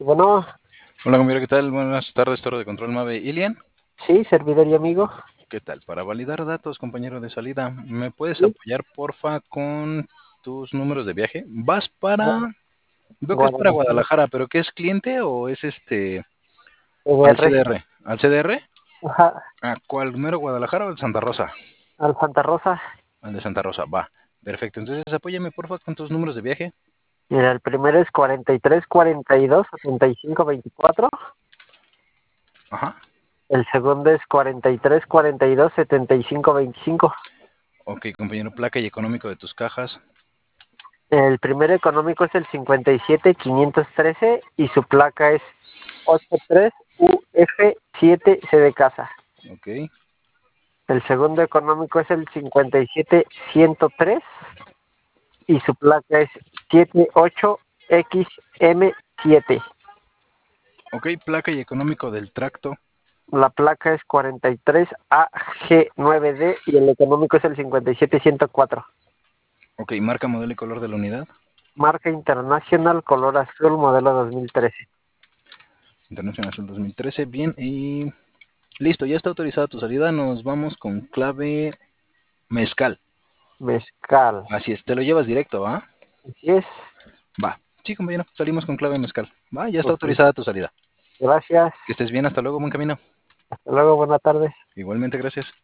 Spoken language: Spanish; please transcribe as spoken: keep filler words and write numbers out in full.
Bueno, Hola compañero, ¿qué tal? Buenas tardes, Toro de Control Mave. Ilian, sí, servidor y amigo. ¿qué tal? Para validar datos, compañero de salida, ¿me puedes Sí, apoyar, porfa, con tus números de viaje? Vas para... Gua- Veo que es para Guadalajara, Guadalajara, pero ¿qué es cliente o es este... al E R. C D R? ¿Al C D R? Ajá, ¿A cuál número, Guadalajara o el Santa Rosa? al Santa Rosa. Al de Santa Rosa, va. Perfecto, entonces apóyame, porfa, con tus números de viaje. Mira, el primero es cuarenta y tres, cuarenta y dos, setenta y cinco, veinticuatro. Ajá. El segundo es cuarenta y tres, cuarenta y dos, setenta y cinco, veinticinco. Ok, compañero, placa y económico de tus cajas. El primero económico es el cincuenta y siete, quinientos trece y su placa es ochenta y tres U F siete C de casa. Ok, El segundo económico es el cincuenta y siete, ciento tres y su placa es setenta y ocho X M siete. ok, placa y económico del tracto. La placa es cuarenta y tres A G nueve D y el económico es el cincuenta y siete, ciento cuatro. Ok, marca, modelo y color de la unidad. Marca International, color azul, modelo dos mil trece. International Azul dos mil trece, bien, y listo, ya está autorizada tu salida, nos vamos con clave mezcal. Mezcal. Así es, te lo llevas directo, ¿va? Así es. Va. Sí, compañero, salimos con clave mezcal. Va, ya está Ok. autorizada tu salida. Gracias. Que estés bien, hasta luego, buen camino. Hasta luego, buena tarde. Igualmente, gracias.